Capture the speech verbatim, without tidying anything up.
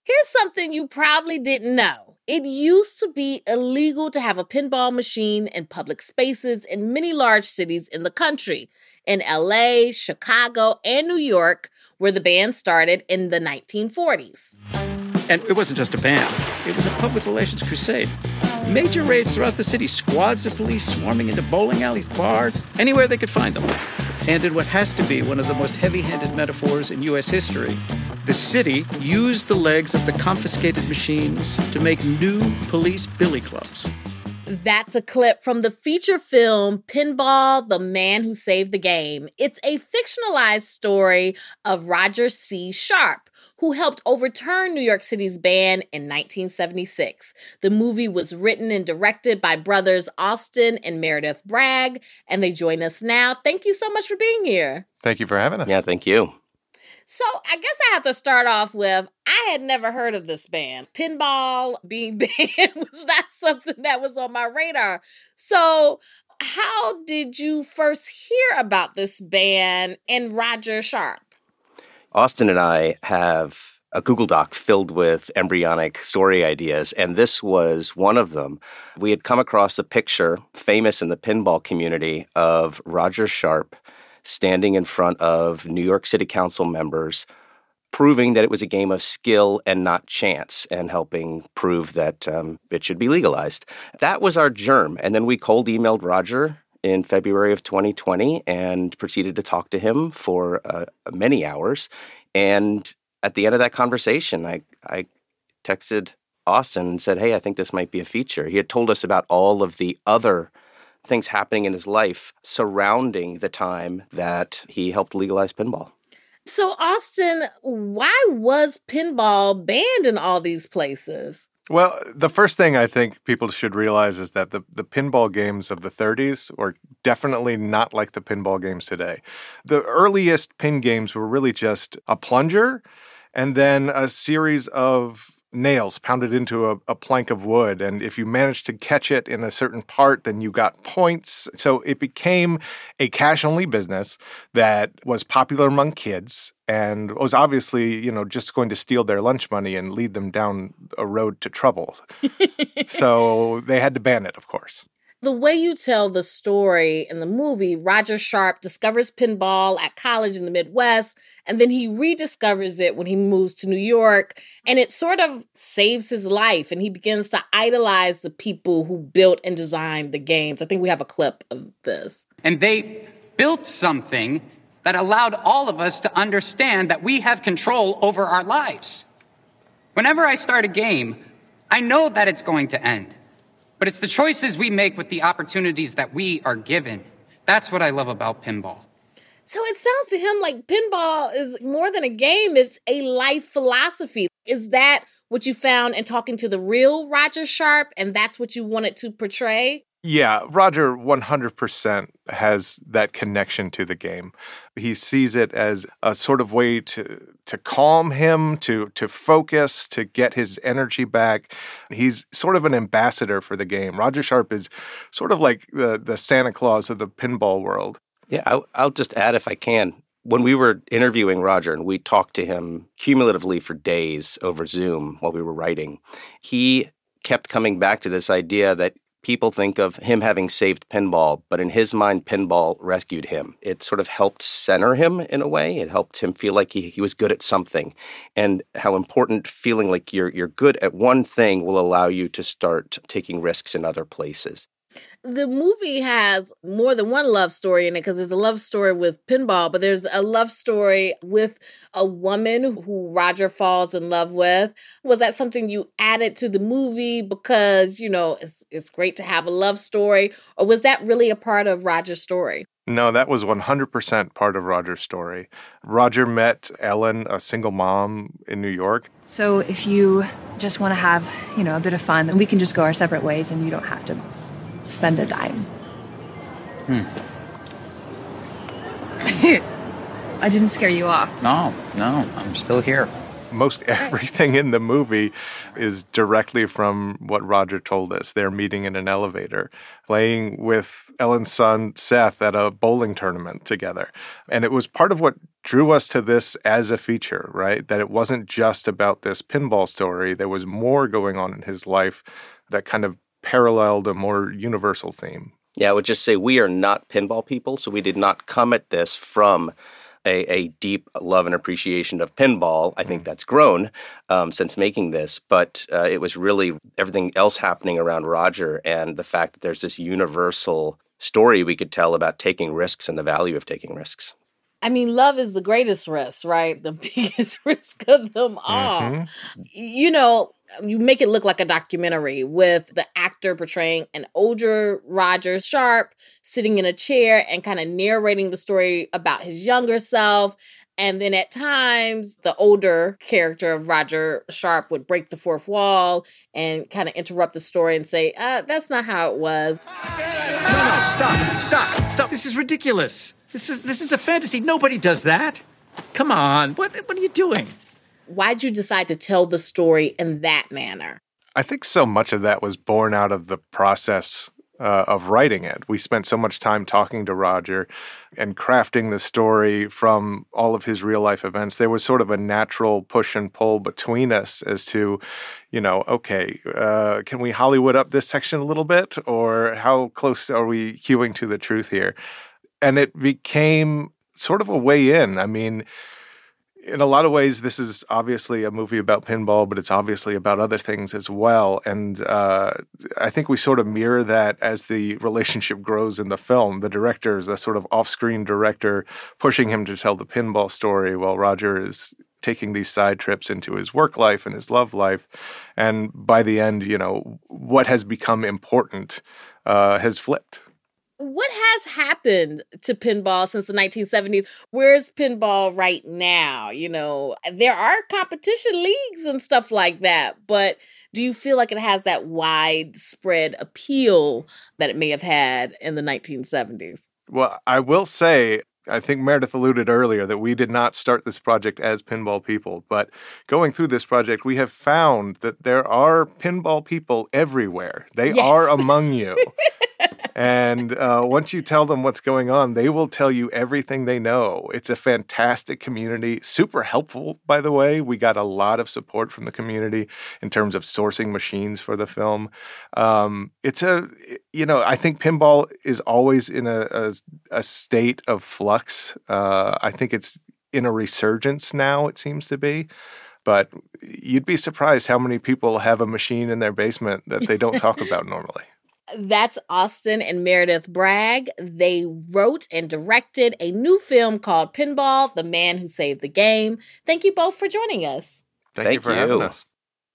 Here's something you probably didn't know. It used to be illegal to have a pinball machine in public spaces in many large cities in the country. In L A, Chicago, and New York, where the ban started in the nineteen forties. And it wasn't just a ban. It was a public relations crusade. Major raids throughout the city, squads of police swarming into bowling alleys, bars, anywhere they could find them. And in what has to be one of the most heavy-handed metaphors in U S history, the city used the legs of the confiscated machines to make new police billy clubs. That's a clip from the feature film Pinball, The Man Who Saved the Game. It's a fictionalized story of Roger C. Sharpe, who helped overturn New York City's ban in nineteen seventy-six. The movie was written and directed by brothers Austin and Meredith Bragg, and they join us now. Thank you so much for being here. Thank you for having us. Yeah, thank you. So I guess I have to start off with, I had never heard of this band. Pinball being banned was not something that was on my radar. So how did you first hear about this band and Roger Sharpe? Austin and I have a Google Doc filled with embryonic story ideas, and this was one of them. We had come across a picture, famous in the pinball community, of Roger Sharpe standing in front of New York City Council members, proving that it was a game of skill and not chance, and helping prove that um, it should be legalized. That was our germ. And then we cold emailed Roger in February of twenty twenty and proceeded to talk to him for uh, many hours. And at the end of that conversation, I, I texted Austin and said, hey, I think this might be a feature. He had told us about all of the other things happening in his life surrounding the time that he helped legalize pinball. So, Austin, why was pinball banned in all these places? Well, the first thing I think people should realize is that the, the pinball games of the thirties were definitely not like the pinball games today. The earliest pin games were really just a plunger and then a series of nails pounded into a, a plank of wood. And if you managed to catch it in a certain part, then you got points. So it became a cash-only business that was popular among kids and was obviously, you know, just going to steal their lunch money and lead them down a road to trouble. So they had to ban it, of course. The way you tell the story in the movie, Roger Sharpe discovers pinball at college in the Midwest, and then he rediscovers it when he moves to New York, and it sort of saves his life, and he begins to idolize the people who built and designed the games. I think we have a clip of this. And they built something that allowed all of us to understand that we have control over our lives. Whenever I start a game, I know that it's going to end. But it's the choices we make with the opportunities that we are given. That's what I love about pinball. So it sounds to him like pinball is more than a game. It's a life philosophy. Is that what you found in talking to the real Roger Sharpe, and that's what you wanted to portray? Yeah, Roger one hundred percent has that connection to the game. He sees it as a sort of way to to calm him, to to focus, to get his energy back. He's sort of an ambassador for the game. Roger Sharpe is sort of like the, the Santa Claus of the pinball world. Yeah, I'll, I'll just add if I can. When we were interviewing Roger and we talked to him cumulatively for days over Zoom while we were writing, he kept coming back to this idea that people think of him having saved pinball, but in his mind, pinball rescued him. It sort of helped center him in a way. It helped him feel like he, he was good at something, and how important feeling like you're you're good at one thing will allow you to start taking risks in other places. The movie has more than one love story in it because there's a love story with pinball, but there's a love story with a woman who Roger falls in love with. Was that something you added to the movie because, you know, it's, it's great to have a love story, or was that really a part of Roger's story? No, that was one hundred percent part of Roger's story. Roger met Ellen, a single mom in New York. So if you just want to have, you know, a bit of fun, then we can just go our separate ways and you don't have to spend a dime. Hmm. I didn't scare you off. No, no, I'm still here. most everything in the movie is directly from what Roger told us. They're meeting in an elevator, playing with Ellen's son Seth at a bowling tournament together. And it was part of what drew us to this as a feature, right? That it wasn't just about this pinball story. There was more going on in his life that kind of paralleled a more universal theme. Yeah, I would just say we are not pinball people, so we did not come at this from A, a deep love and appreciation of pinball. I think that's grown um, since making this, but uh, it was really everything else happening around Roger and the fact that there's this universal story we could tell about taking risks and the value of taking risks. I mean, love is the greatest risk, right? The biggest risk of them all. Mm-hmm. You know, you make it look like a documentary with the actor portraying an older Roger Sharpe sitting in a chair and kind of narrating the story about his younger self. And then at times, the older character of Roger Sharpe would break the fourth wall and kind of interrupt the story and say, uh, that's not how it was. No, no, stop, stop, stop. This is ridiculous. This is this is a fantasy. Nobody does that. Come on. What what are you doing? Why'd you decide to tell the story in that manner? I think so much of that was born out of the process uh, of writing it. We spent so much time talking to Roger and crafting the story from all of his real life events. There was sort of a natural push and pull between us as to, you know, okay, uh, can we Hollywood up this section a little bit? Or how close are we hewing to the truth here? And it became sort of a way in. I mean, in a lot of ways, this is obviously a movie about pinball, but it's obviously about other things as well. And uh, I think we sort of mirror that as the relationship grows in the film. The director is a sort of off-screen director pushing him to tell the pinball story while Roger is taking these side trips into his work life and his love life. And by the end, you know, what has become important uh, has flipped. What has happened to pinball since the nineteen seventies? Where's pinball right now? You know, there are competition leagues and stuff like that, but do you feel like it has that widespread appeal that it may have had in the nineteen seventies? Well, I will say, I think Meredith alluded earlier that we did not start this project as pinball people, but going through this project, we have found that there are pinball people everywhere. They yes. are among you. And uh, once you tell them what's going on, they will tell you everything they know. It's a fantastic community, super helpful, by the way. We got a lot of support from the community in terms of sourcing machines for the film. Um, it's a, you know, I think pinball is always in a, a, a state of flux. Uh, I think it's in a resurgence now, it seems to be. But you'd be surprised how many people have a machine in their basement that they don't talk about normally. That's Austin and Meredith Bragg. They wrote and directed a new film called Pinball, The Man Who Saved the Game. Thank you both for joining us. Thank, Thank you for you. having us.